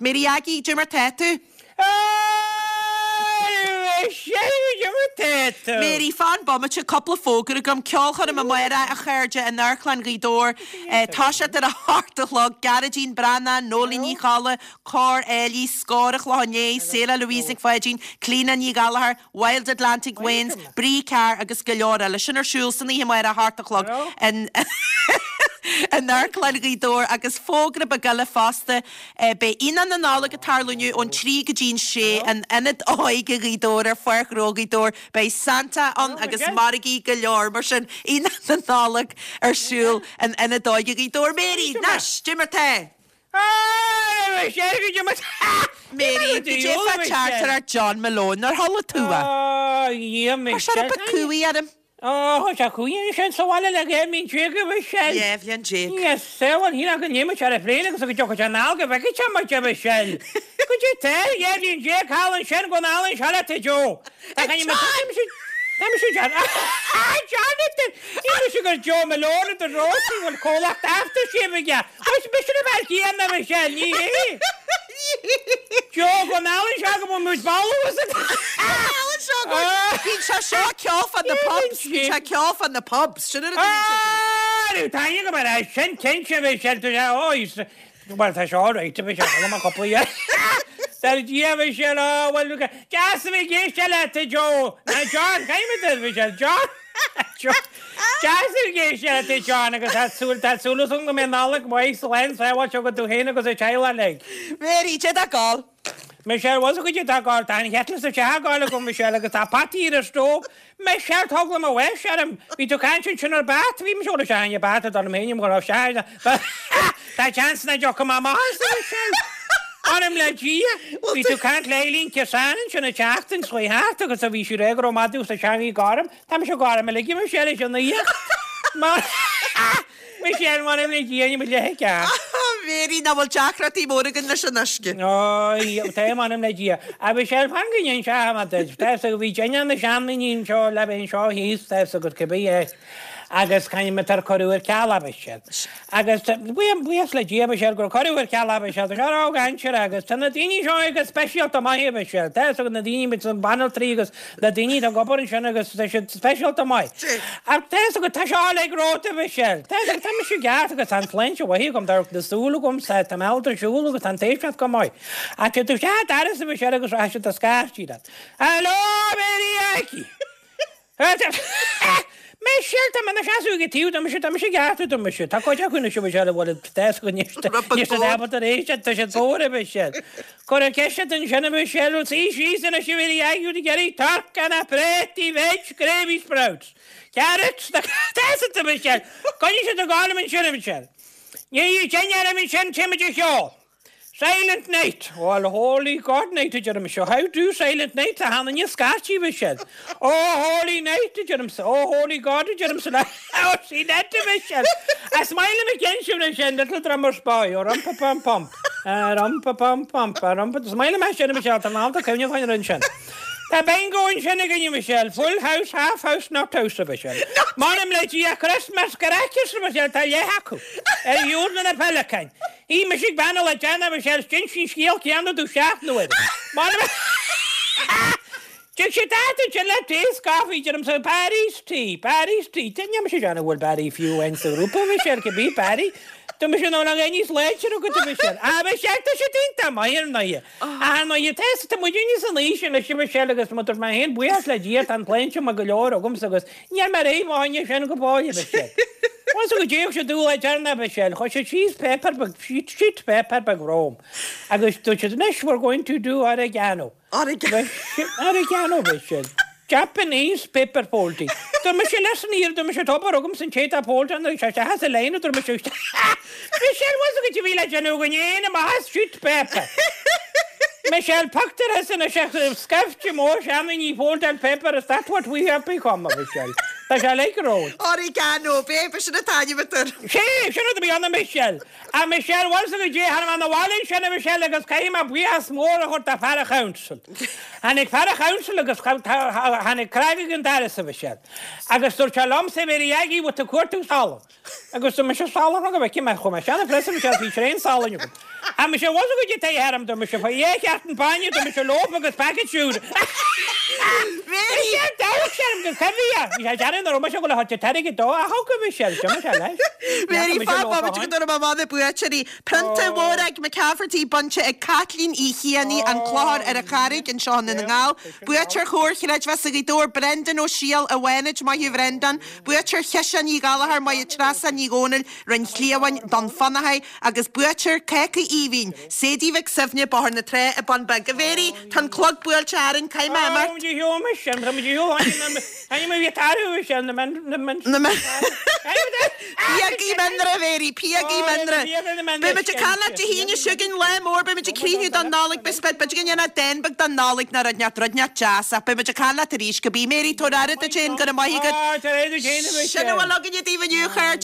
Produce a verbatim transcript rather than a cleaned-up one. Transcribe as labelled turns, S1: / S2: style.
S1: Mary Aggie, Jimmer Tetu. Mary fan bommit a couple of fógur gom ceolchar am maira a chairde in Narclan Ridor Tasha ar a hartalog Garagine Brana Nolini Chala Cor Ellie Scor Chloné Sarah Louise Fajin Clean Ní Gallagher Wild Atlantic Winds Bree Car agus Galora le sinnar siúlsan í maira hartalog and in Narclan Ridor agus fógra ba gala fasta be inan na nála tarlunju on trí gajin sé and inad oige Ridor ar fuach rogidor by Santa on agus Marigi Galore mar sin inan na nála ar siúl and inad oige Ridor Mary Nash Jimmer Te
S2: Ah, Jimmer
S1: Mary did you fa charter ar John Malone ar holla túa
S2: Oh, yeah, me.
S1: Shut up a cooey at him
S2: Oh, ja kuien zijn zo alle lege min jige Michel.
S1: Yeah, Vian Jake.
S2: Yes, so and hier kan je met haar vrienden zo je kan nou ge weg je met je Michel. Could you tell je die Jake Hall Shen go now in Charlotte Joe. Dan kan je met hem zien. Dan moet je Ah, Jonathan. Je moet je Joe Malone de Rose will call up after she ja. Wat is je wel hier met Michel nie? Joe go now in Charlotte moet bouwen was het.
S1: He's a shock off on the pubs. He's a off on the pubs. Shouldn't it?
S2: Ah, you tell you about I sent tension with shelter. Oh, he's well, that's all right. To be sure, I'm a couple of years. That you Michelle. Oh, well, look at just me get to Joe. Now, John, came with this, Michelle. John, John. Just me get to John. Because that's so that's so long. The man, all like voice lens. I watch you go to him because a child like.
S1: Very chedacal.
S2: Michelle was a good atágáil dain hetas a teagáil go Michelle agus tá patí ar stó Michelle thugla a bhhe sem bhí tú caiint sin ar bat bhí me seola seáin bat an méim go seáide Tá chance na jo go má Michelle Anam le dia bhí tú caiint lélín ceáin sin na teachtain soi háart agus a bhí siú régur ó madú sa seáí gáram Tá me se gáram le gi Michelle sin na íoch Michelle man le dia ni me le ceá
S1: Mary na bhfuil teachratí móragan na sin nascin.
S2: Oh, tá manam le dia. A bhí sé fangaíon se ha tá a bhí dean na seannaíon seo le ben seo híos tá a go cebí agus caiim me tar choúir ceala se. Agus buas le dia se gur choúir ceala se á ganseir agus tanna daoine seo agus speisialta mai se. Tá a na daoine mit an banal trígus le daoine a gobar sin agus speisialta mai. A tá go tá seá le róta se. Tá tá me siú gas agus an flein se bhí gom dar desúla gom sa tá meltar siúla agus an téisrat go mai. A tú tú se dar se se agus a se a scartí dat. Hello, Mary Aki. Michelle, tá mana seaú go tíú am se am se gaú am se Tá coide chuna se se bhil te go níiste a rééis tá sé tóra be se. Cor a ceise an sena Michelle sí sí sanna si bhí aú de geirí tarcanna pretí veid gréví sprouts. Carrots te Michelle. Coine se a gála sena Michelle. Ní tear min sin tiimiidir seá. Silent Night. Well, holy God night, Jeremy. So how do Silent Night? A hand in your scotchy, Michelle. Oh, holy night, Jeremy. Oh, holy God, Jeremy. Oh, see that, Michelle. I smile him again, Michelle. Little drummer's boy. Or rumpa pum pump. Rumpa pum pump. Rumpa. Smile him again, Michelle. And now the can you find a Tá ben going sin again, Michelle. Full house, half house, not house, Michelle. Manam le dia Christmas garachis, Michelle. Ta ye haku. Er júrna na pelican. Í me sig banal a Jana, Michelle. Stin sin sciel cianna du seach no it. Manam. Just she that you let this coffee, Jerem so Paris tea, Paris tea. Then you must Jana will Barry if you went to Rupa, Michelle. Can be Barry. Tu me no lang any sledge or go to Michelle. Ah, Michelle, to she think that my ear no ye. Ah, no, you test to my genius and leash and she Michelle against mother my hand. We have like yet and plenty of Magalore or Gumsagos. Yeah, Mary, on your shen go boy, Michelle. What's a Jim should do like Jarna Michelle? How should she's pepper, but sheet sheet pepper, but Rome. I guess to the next we're going to do oregano.
S1: Oregano.
S2: Oregano, Michelle. Japanese pepper poultry. Toen moest je lessen hier, toen moest je top ook om zijn cheta poultry en dan zei je has een lijn, toen moest je Michelle was ook je wil je nog een maar has shit pepper. Michelle pakte er eens en zegt scuffed je more chamois poultry and pepper. Is that what we have become, Michelle? Tá sé leicróid.
S1: Orí ganó, bé, be sin na taine betar.
S2: sé sinna bhí anna Michelle. A Michelle was go dé han an bháin sinna Michelle agus caiim a buas mór a chuir a fear a council. Hannig fear a council agus hannig craig an dar sa Michelle. Agus dúir se lom sé bhí agé bh a cuatú sála. Agus me se sála go bh me chum sena fre hí sé sála. A me se was go dé té herm do me se é cean baine do me se lo agus packetúr. Mé da sem go cehí. Hí dean ro me se go le hat teige dó a ha go Michelle se se lei.
S1: Mary Fab go ma mother buachí Printa mórag me cafartí bunte ag Catlín í chianí an chláir ar a charig an seán in ngáil. Buachar chóir chiid was a dó Brendan ó síal a bhainid mai Brendan. Buachar chean í galahar mai trasa ní ggónil rin chléhain don fannahaid agus buachar cecha íhín. Sédí bheith sifne bar na tre a ban bag a bhéri tan clog buil tearan cai memar. Piagí mendra bhéri, piagí mendra. Be me canna te híine sugin le mór, be me críú don nálig bisped, be gin na denbag don nálig na radneat radneat jazz, be me canna te ríis go bí mérí tóráid a tsin go a maigad. Sinna bhil agin i dtífa nniu chuir